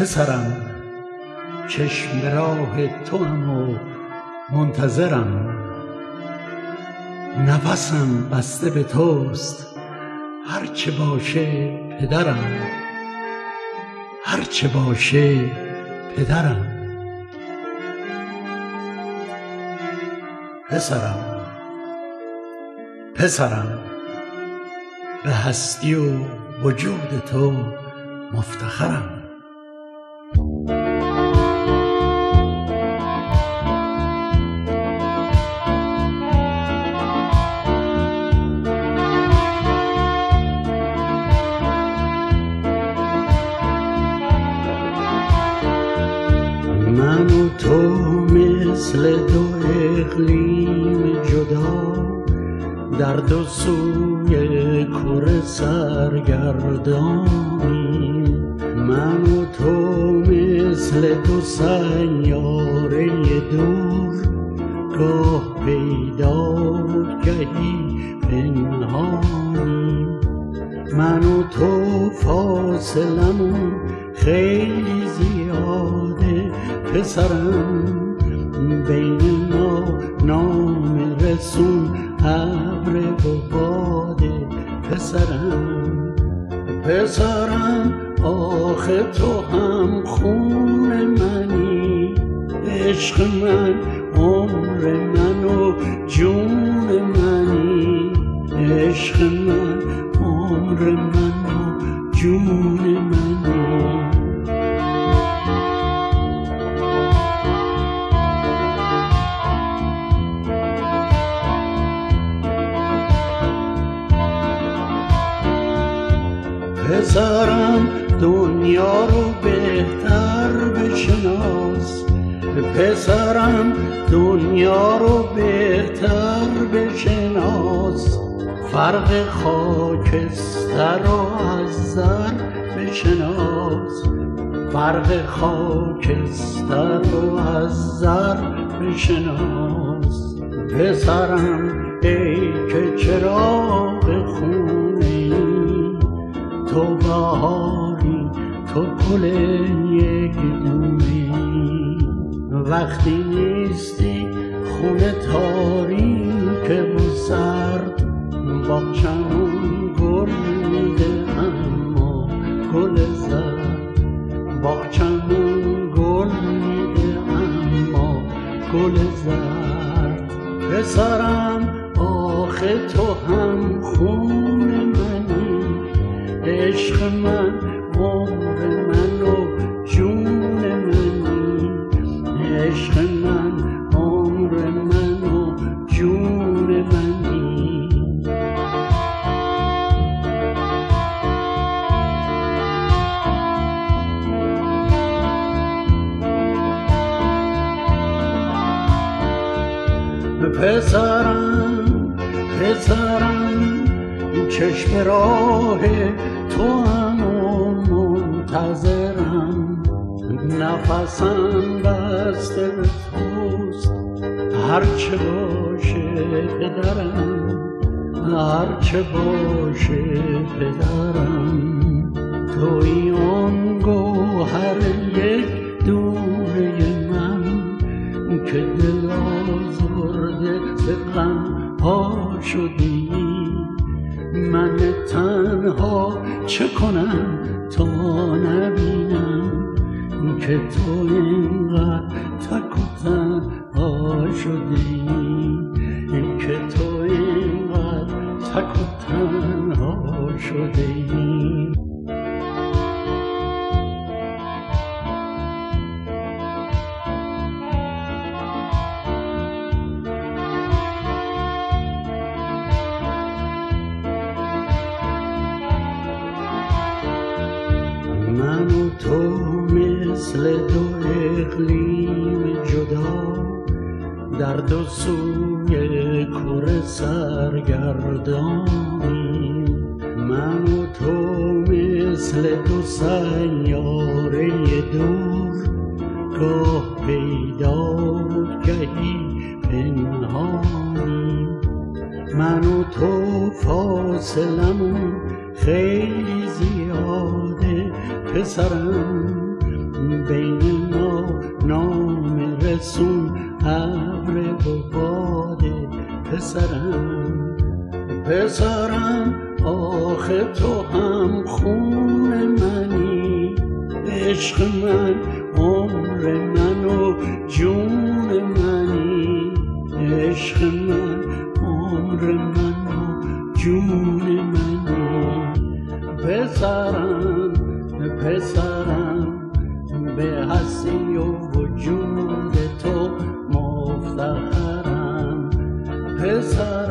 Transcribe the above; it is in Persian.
پسرم چشم به راه توام و منتظرم، نفسم بسته به توست هرچه باشه پدرم، هرچه باشه پدرم. پسرم به هستی و وجود تو مفتخرم. من و تو مثل دو اقلیم جدا، در دو سوی کره سرگردانیم. من و تو مثل دو سیاره دور، گاه پیدا و گهی پنهانیم. من و تو فاصلمون خیلی زیاده پسرم، بین ما نام رسون ابر و باده پسرم آخه تو هم خون منی، عشق من عمر من و جون منی، عشق من عمر من و جون منی. پسرم دنیا رو بهتر بشناس، پسرم دنیا رو بهتر بشناس، فرق خاکستر و از زر بشناس، فرق خاکستر و از زر بشناس. پسرم ای که چراغ خونه‌ای، تو بهاری تو گل یک دونه‌ای، وقتی نیستی خونه تاریک و سرد، باغچمون گل میده اما گل زرد، باغچمون گل میده اما گل زرد. پسرم آخه تو هم خون منی، عشق من عمر من و جون منی، عشق من عمر من و جون منی. پسرم چشم راه تو هم منتظرم، نفسم بسته به توست هرچه باشه پدرم، هرچه باشه پدرم. توی آن گوهر یک دونه من که دل آزرده به غم ها شدی، من تنها چه کنم تا نبینم که تو اینقدر تک و تنها شدی، که تو اینقدر تک و تنها شدی. من و تو مثل دو اقلیم جدا، در دو سوی کره سرگردانیم. من و تو مثل دو سیاره دور، گاه پیدا و گهی پنهانیم. من و تو فاصلمون خیلی زیاده پسرم، بین ما نام رسون ابر و باده پسرم آخه تو هم خون منی، عشق من عمر من و جون منی، عشق من عمر من و جون منی. پسرم به هستی و وجود تو مفتخرم.